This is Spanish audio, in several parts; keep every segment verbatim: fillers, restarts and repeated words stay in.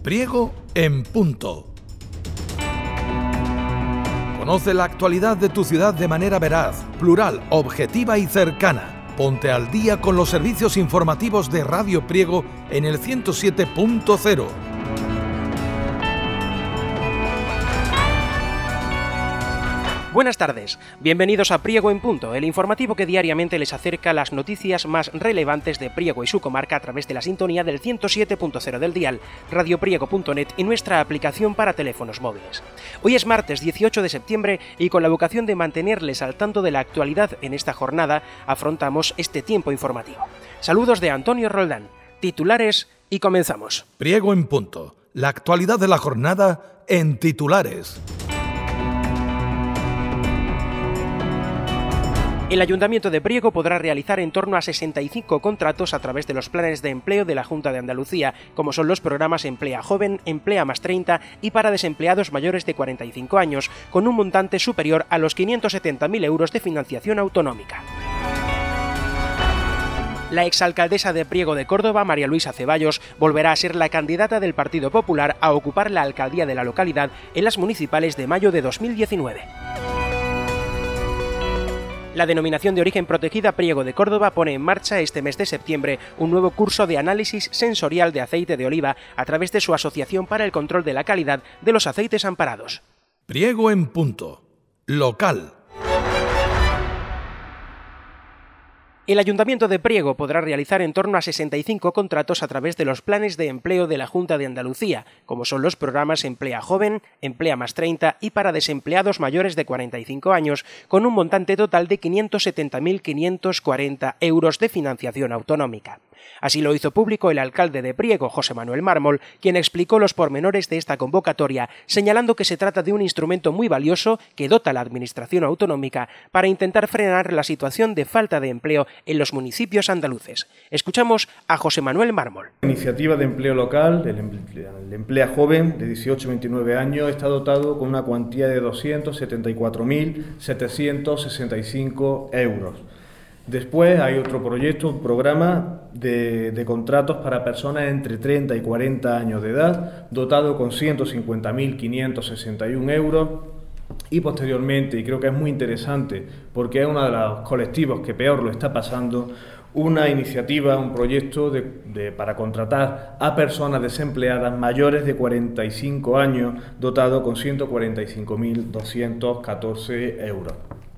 Priego en punto. Conoce la actualidad de tu ciudad de manera veraz, plural, objetiva y cercana. Ponte al día con los servicios informativos de Radio Priego en el ciento siete punto cero. Buenas tardes, bienvenidos a Priego en Punto, el informativo que diariamente les acerca las noticias más relevantes de Priego y su comarca a través de la sintonía del ciento siete punto cero del dial, radiopriego punto net y nuestra aplicación para teléfonos móviles. Hoy es martes dieciocho de septiembre y con la vocación de mantenerles al tanto de la actualidad en esta jornada, afrontamos este tiempo informativo. Saludos de Antonio Roldán, titulares y comenzamos. Priego en Punto, la actualidad de la jornada en titulares. El Ayuntamiento de Priego podrá realizar en torno a sesenta y cinco contratos a través de los planes de empleo de la Junta de Andalucía, como son los programas Emplea Joven, Emplea más treinta y para desempleados mayores de cuarenta y cinco años, con un montante superior a los quinientos setenta mil euros de financiación autonómica. La exalcaldesa de Priego de Córdoba, María Luisa Ceballos, volverá a ser la candidata del Partido Popular a ocupar la alcaldía de la localidad en las municipales de mayo de dos mil diecinueve. La denominación de origen protegida Priego de Córdoba pone en marcha este mes de septiembre un nuevo curso de análisis sensorial de aceite de oliva a través de su Asociación para el Control de la Calidad de los Aceites Amparados. Priego en Punto. Local. El Ayuntamiento de Priego podrá realizar en torno a sesenta y cinco contratos a través de los planes de empleo de la Junta de Andalucía, como son los programas Emplea Joven, Emplea más treinta y para desempleados mayores de cuarenta y cinco años, con un montante total de quinientos setenta mil quinientos cuarenta euros de financiación autonómica. Así lo hizo público el alcalde de Priego, José Manuel Mármol, quien explicó los pormenores de esta convocatoria, señalando que se trata de un instrumento muy valioso que dota a la Administración autonómica para intentar frenar la situación de falta de empleo en los municipios andaluces. Escuchamos a José Manuel Mármol. La iniciativa de empleo local, el Emplea Joven, de dieciocho a veintinueve años, está dotado con una cuantía de doscientos setenta y cuatro mil setecientos sesenta y cinco euros. Después hay otro proyecto, un programa de, de contratos para personas entre treinta y cuarenta años de edad, dotado con ciento cincuenta mil quinientos sesenta y uno euros. Y posteriormente, y creo que es muy interesante, porque es uno de los colectivos que peor lo está pasando, una iniciativa, un proyecto de, de, para contratar a personas desempleadas mayores de cuarenta y cinco años, dotado con ciento cuarenta y cinco mil doscientos catorce euros.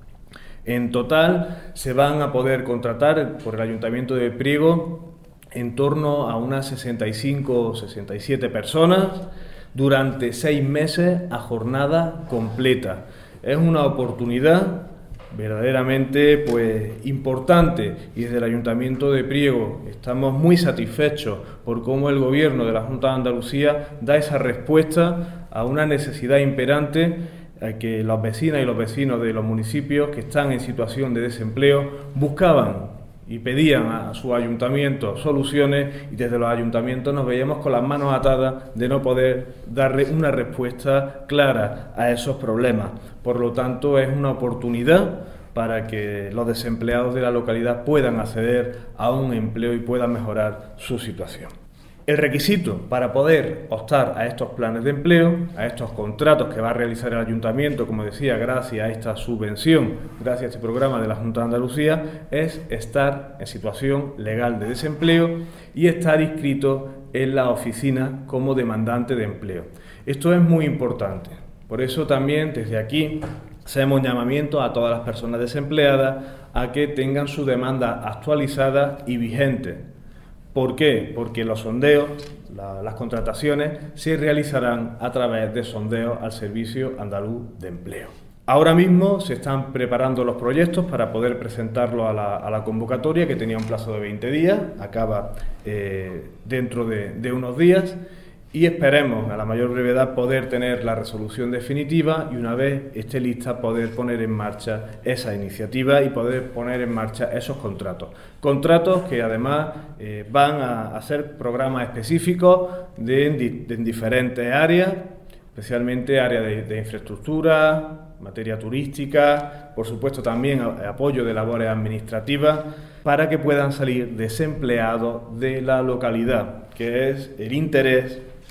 En total se van a poder contratar por el Ayuntamiento de Priego en torno a unas sesenta y cinco o sesenta y siete personas durante seis meses a jornada completa. Es una oportunidad verdaderamente pues importante y desde el Ayuntamiento de Priego estamos muy satisfechos por cómo el Gobierno de la Junta de Andalucía da esa respuesta a una necesidad imperante que los vecinas y los vecinos de los municipios que están en situación de desempleo buscaban y pedían a su ayuntamiento soluciones y desde los ayuntamientos nos veíamos con las manos atadas de no poder darle una respuesta clara a esos problemas. Por lo tanto, es una oportunidad para que los desempleados de la localidad puedan acceder a un empleo y puedan mejorar su situación. El requisito para poder optar a estos planes de empleo, a estos contratos que va a realizar el Ayuntamiento, como decía, gracias a esta subvención, gracias a este programa de la Junta de Andalucía, es estar en situación legal de desempleo y estar inscrito en la oficina como demandante de empleo. Esto es muy importante. Por eso también desde aquí hacemos llamamiento a todas las personas desempleadas a que tengan su demanda actualizada y vigente. ¿Por qué? Porque los sondeos, la, las contrataciones, se realizarán a través de sondeos al Servicio Andaluz de Empleo. Ahora mismo se están preparando los proyectos para poder presentarlos a la, a la convocatoria, que tenía un plazo de veinte días, acaba eh, dentro de, de unos días, y esperemos a la mayor brevedad poder tener la resolución definitiva y una vez esté lista poder poner en marcha esa iniciativa y poder poner en marcha esos contratos. Contratos que además eh, van a, a ser programas específicos de, de, en diferentes áreas, especialmente áreas de, de infraestructura, materia turística, por supuesto también a, apoyo de labores administrativas, para que puedan salir desempleados de la localidad, que es el interés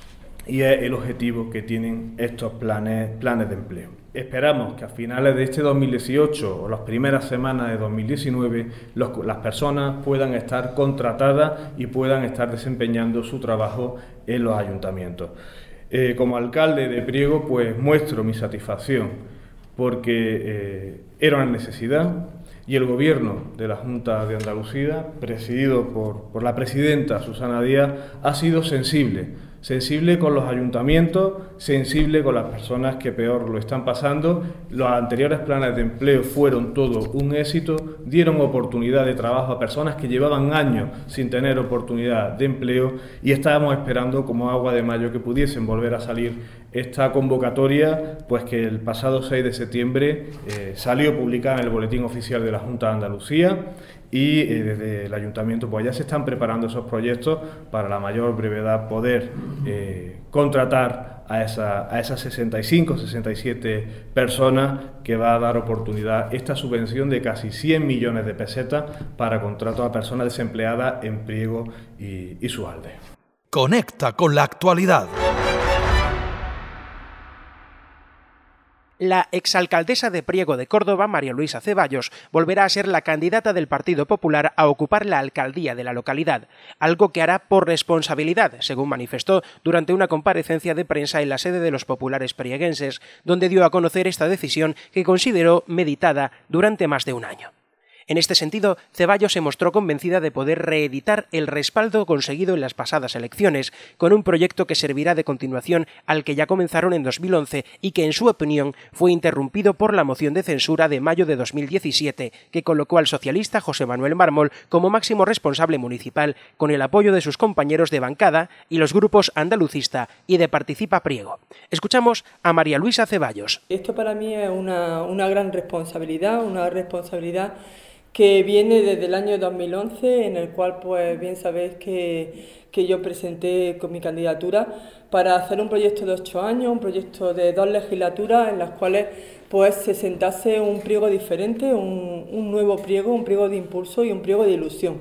y es el objetivo que tienen estos planes, planes de empleo. Esperamos que a finales de este dos mil dieciocho o las primeras semanas de dos mil diecinueve los, las personas puedan estar contratadas y puedan estar desempeñando su trabajo en los ayuntamientos. Eh, como alcalde de Priego, pues muestro mi satisfacción porque eh, era una necesidad y el Gobierno de la Junta de Andalucía, presidido por, por la presidenta Susana Díaz, ha sido sensible, sensible con los ayuntamientos, sensible con las personas que peor lo están pasando. Los anteriores planes de empleo fueron todo un éxito, dieron oportunidad de trabajo a personas que llevaban años sin tener oportunidad de empleo y estábamos esperando como agua de mayo que pudiesen volver a salir esta convocatoria, pues que el pasado seis de septiembre eh, salió publicada en el Boletín Oficial de la Junta de Andalucía y eh, desde el Ayuntamiento pues ya se están preparando esos proyectos para la mayor brevedad poder eh, contratar a, esa, a esas sesenta y cinco, sesenta y siete personas que va a dar oportunidad esta subvención de casi cien millones de pesetas para contratos a personas desempleadas en Priego y, y sus aldeas. Conecta con la actualidad. La exalcaldesa de Priego de Córdoba, María Luisa Ceballos, volverá a ser la candidata del Partido Popular a ocupar la alcaldía de la localidad, algo que hará por responsabilidad, según manifestó durante una comparecencia de prensa en la sede de los populares prieguenses, donde dio a conocer esta decisión que consideró meditada durante más de un año. En este sentido, Ceballos se mostró convencida de poder reeditar el respaldo conseguido en las pasadas elecciones, con un proyecto que servirá de continuación al que ya comenzaron en dos mil once y que, en su opinión, fue interrumpido por la moción de censura de mayo de dos mil diecisiete, que colocó al socialista José Manuel Mármol como máximo responsable municipal, con el apoyo de sus compañeros de bancada y los grupos Andalucista y de Participa Priego. Escuchamos a María Luisa Ceballos. Esto para mí es una, una gran responsabilidad, una responsabilidad que viene desde el año dos mil once, en el cual pues bien sabéis que, que yo presenté con mi candidatura para hacer un proyecto de ocho años, un proyecto de dos legislaturas en las cuales pues se sentase un Priego diferente, un, un nuevo Priego, un Priego de impulso y un Priego de ilusión.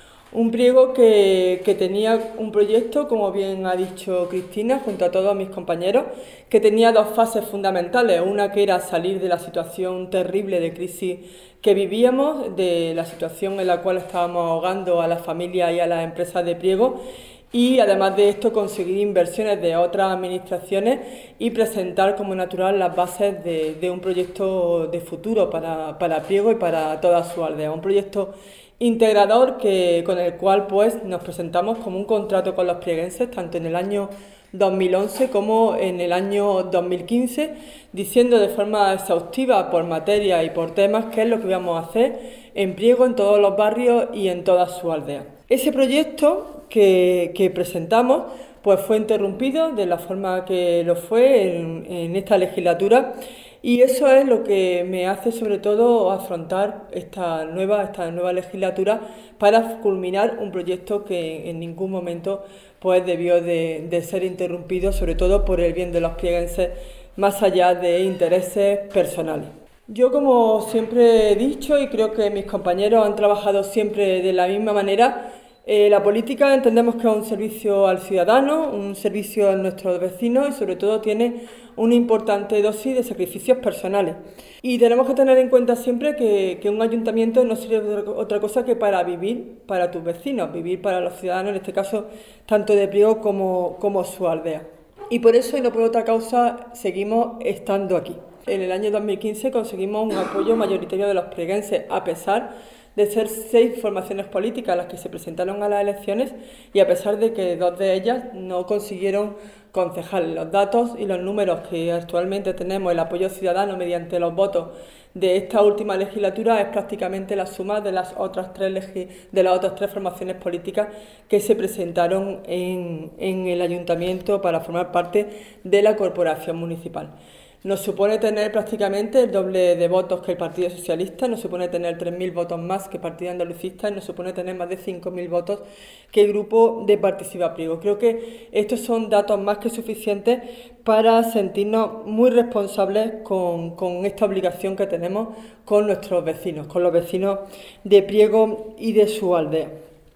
Un Priego que, que tenía un proyecto, como bien ha dicho Cristina, junto a todos mis compañeros, que tenía dos fases fundamentales. Una que era salir de la situación terrible de crisis que vivíamos, de la situación en la cual estábamos ahogando a las familias y a las empresas de Priego, y además de esto conseguir inversiones de otras administraciones y presentar como natural las bases de, de un proyecto de futuro para, para Priego y para toda su aldea. Un proyecto integrador que, con el cual pues nos presentamos como un contrato con los prieguenses, tanto en el año dos mil once como en el año dos mil quince, diciendo de forma exhaustiva por materia y por temas qué es lo que íbamos a hacer en Priego, en todos los barrios y en toda su aldea. Ese proyecto que, que presentamos pues fue interrumpido de la forma que lo fue en, en esta legislatura. Y eso es lo que me hace sobre todo afrontar esta nueva, esta nueva legislatura para culminar un proyecto que en ningún momento pues, debió de, de ser interrumpido, sobre todo por el bien de los prieguenses, más allá de intereses personales. Yo, como siempre he dicho, y creo que mis compañeros han trabajado siempre de la misma manera, Eh, la política entendemos que es un servicio al ciudadano, un servicio a nuestros vecinos y sobre todo tiene una importante dosis de sacrificios personales. Y tenemos que tener en cuenta siempre que, que un ayuntamiento no sirve de otra cosa que para vivir para tus vecinos, vivir para los ciudadanos, en este caso tanto de Priego como, como su aldea. Y por eso y no por otra causa seguimos estando aquí. En el año dos mil quince conseguimos un apoyo mayoritario de los prieguenses, a pesar de ser seis formaciones políticas las que se presentaron a las elecciones y a pesar de que dos de ellas no consiguieron concejal. Los datos y los números que actualmente tenemos, el apoyo ciudadano mediante los votos de esta última legislatura es prácticamente la suma de las otras tres, legi- de las otras tres formaciones políticas que se presentaron en, en el ayuntamiento para formar parte de la corporación municipal. Nos supone tener prácticamente el doble de votos que el Partido Socialista, nos supone tener tres mil votos más que el Partido Andalucista y nos supone tener más de cinco mil votos que el grupo de Participa Priego. Creo que estos son datos más que suficientes para sentirnos muy responsables con, con esta obligación que tenemos con nuestros vecinos, con los vecinos de Priego y de su aldea.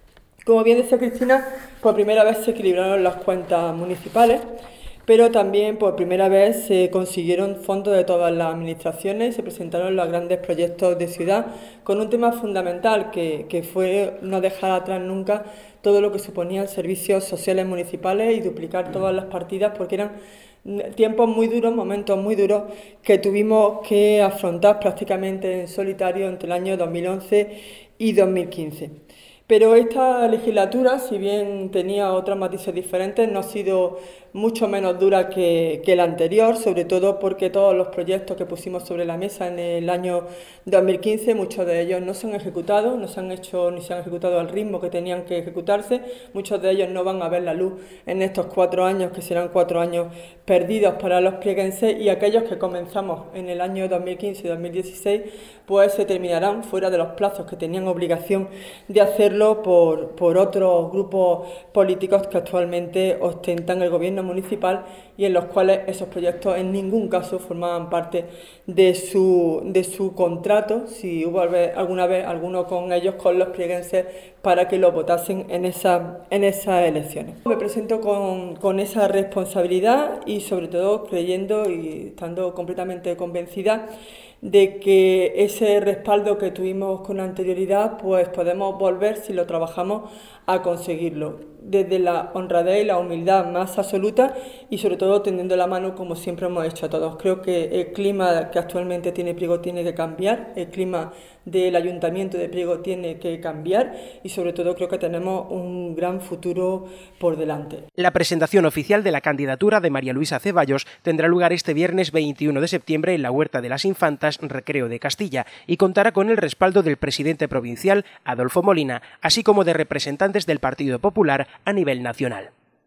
Como bien decía Cristina, por primera vez se equilibraron las cuentas municipales, pero también por primera vez se consiguieron fondos de todas las administraciones y se presentaron los grandes proyectos de ciudad con un tema fundamental que, que fue no dejar atrás nunca todo lo que suponían servicios sociales municipales y duplicar todas las partidas, porque eran tiempos muy duros, momentos muy duros que tuvimos que afrontar prácticamente en solitario entre el año dos mil once y dos mil quince. Pero esta legislatura, si bien tenía otros matices diferentes, no ha sido mucho menos dura que, que la anterior, sobre todo porque todos los proyectos que pusimos sobre la mesa en el año dos mil quince, muchos de ellos no se han ejecutado, no se han hecho ni se han ejecutado al ritmo que tenían que ejecutarse, muchos de ellos no van a ver la luz en estos cuatro años, que serán cuatro años perdidos para los plieguenses, y aquellos que comenzamos en el año dos mil quince y dos mil dieciséis, pues se terminarán fuera de los plazos que tenían obligación de hacerlo por, por otros grupos políticos que actualmente ostentan el gobierno municipal y en los cuales esos proyectos en ningún caso formaban parte de su, de su contrato, si hubo alguna vez alguno con ellos, con los plieguenses, para que lo votasen en, esa, en esas elecciones. Me presento con, con esa responsabilidad y sobre todo creyendo y estando completamente convencida de que ese respaldo que tuvimos con anterioridad, pues podemos volver, si lo trabajamos, a conseguirlo, desde la honradez y la humildad más absoluta y sobre todo tendiendo la mano como siempre hemos hecho a todos. Creo que el clima que actualmente tiene Priego tiene que cambiar, el clima del Ayuntamiento de Priego tiene que cambiar y sobre todo creo que tenemos un gran futuro por delante. La presentación oficial de la candidatura de María Luisa Ceballos tendrá lugar este viernes veintiuno de septiembre en la Huerta de las Infantas, Recreo de Castilla, y contará con el respaldo del presidente provincial, Adolfo Molina, así como de representantes del Partido Popular a nivel nacional.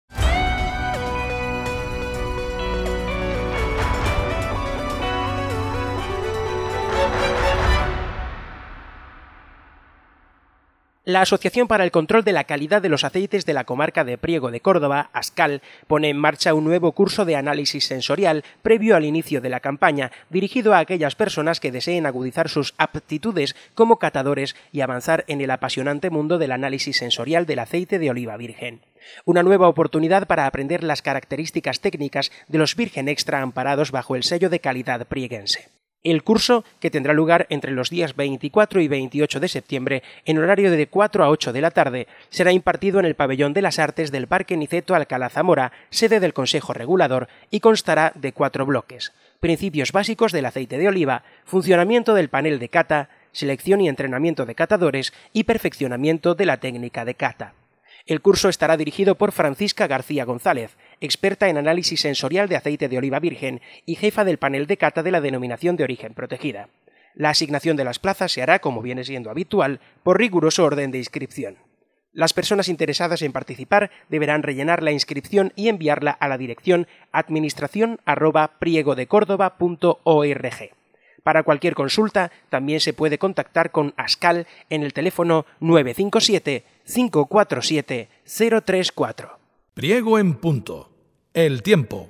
La Asociación para el Control de la Calidad de los Aceites de la Comarca de Priego de Córdoba, ASCAL, pone en marcha un nuevo curso de análisis sensorial previo al inicio de la campaña, dirigido a aquellas personas que deseen agudizar sus aptitudes como catadores y avanzar en el apasionante mundo del análisis sensorial del aceite de oliva virgen. Una nueva oportunidad para aprender las características técnicas de los virgen extra amparados bajo el sello de calidad prieguense. El curso, que tendrá lugar entre los días veinticuatro y veintiocho de septiembre en horario de cuatro a ocho de la tarde, será impartido en el Pabellón de las Artes del Parque Niceto Alcalá Zamora, sede del Consejo Regulador, y constará de cuatro bloques: principios básicos del aceite de oliva, funcionamiento del panel de cata, selección y entrenamiento de catadores y perfeccionamiento de la técnica de cata. El curso estará dirigido por Francisca García González, experta en análisis sensorial de aceite de oliva virgen y jefa del panel de cata de la denominación de origen protegida. La asignación de las plazas se hará, como viene siendo habitual, por riguroso orden de inscripción. Las personas interesadas en participar deberán rellenar la inscripción y enviarla a la dirección administración arroba priegodecórdoba punto org. Para cualquier consulta, también se puede contactar con ASCAL en el teléfono nueve cinco siete, cinco cuatro siete, cero tres cuatro. Priego en punto. El tiempo.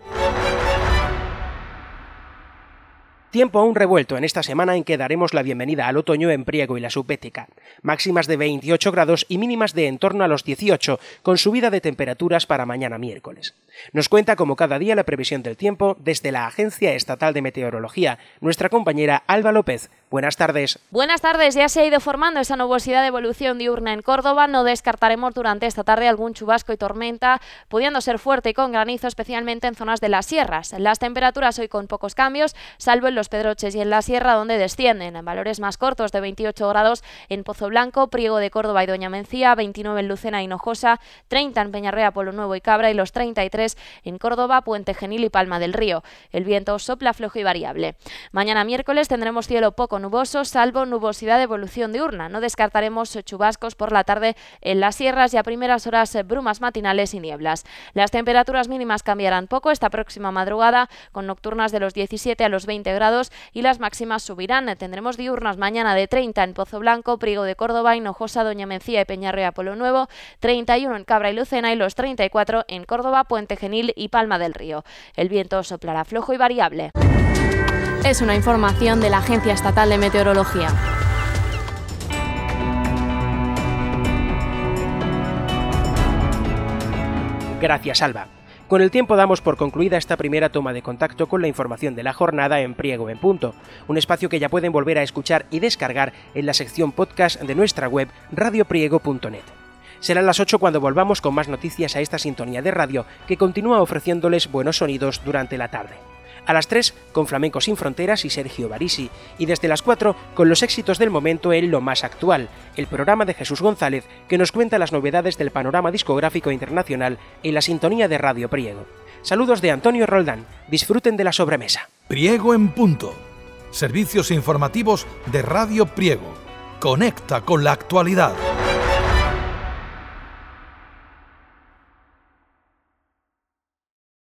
Tiempo aún revuelto en esta semana en que daremos la bienvenida al otoño en Priego y la Subbética. Máximas de veintiocho grados y mínimas de en torno a los dieciocho, con subida de temperaturas para mañana miércoles. Nos cuenta como cada día la previsión del tiempo desde la Agencia Estatal de Meteorología, nuestra compañera Alba López. Buenas tardes. Buenas tardes. Ya se ha ido formando esa nubosidad de evolución diurna en Córdoba. No descartaremos durante esta tarde algún chubasco y tormenta, pudiendo ser fuerte y con granizo, especialmente en zonas de las sierras. Las temperaturas hoy con pocos cambios, salvo en los Pedroches y en la sierra, donde descienden en valores más cortos de veintiocho grados en Pozo Blanco, Priego de Córdoba y Doña Mencía, veintinueve en Lucena y Hinojosa, treinta en Peñarrea, Polo Nuevo y Cabra y los treinta y tres en Córdoba, Puente Genil y Palma del Río. El viento sopla flojo y variable. Mañana miércoles tendremos cielo poco nuboso, salvo nubosidad de evolución diurna. No descartaremos chubascos por la tarde en las sierras y a primeras horas brumas matinales y nieblas. Las temperaturas mínimas cambiarán poco esta próxima madrugada, con nocturnas de los diecisiete a los veinte grados y las máximas subirán. Tendremos diurnas mañana de treinta en Pozo Blanco, Priego de Córdoba, Hinojosa, Doña Mencía y Peñarrea, Polo Nuevo, treinta y uno en Cabra y Lucena y los treinta y cuatro en Córdoba, Puente Genil y Palma del Río. El viento soplará flojo y variable. Es una información de la Agencia Estatal de Meteorología. Gracias, Alba. Con el tiempo damos por concluida esta primera toma de contacto con la información de la jornada en Priego en Punto, un espacio que ya pueden volver a escuchar y descargar en la sección podcast de nuestra web radio priego punto net. Serán las ocho cuando volvamos con más noticias a esta sintonía de radio que continúa ofreciéndoles buenos sonidos durante la tarde. A las tres, con Flamenco Sin Fronteras y Sergio Barisi, y desde las cuatro, con los éxitos del momento en Lo Más Actual, el programa de Jesús González que nos cuenta las novedades del panorama discográfico internacional en la sintonía de Radio Priego. Saludos de Antonio Roldán, disfruten de la sobremesa. Priego en Punto. Servicios informativos de Radio Priego. Conecta con la actualidad.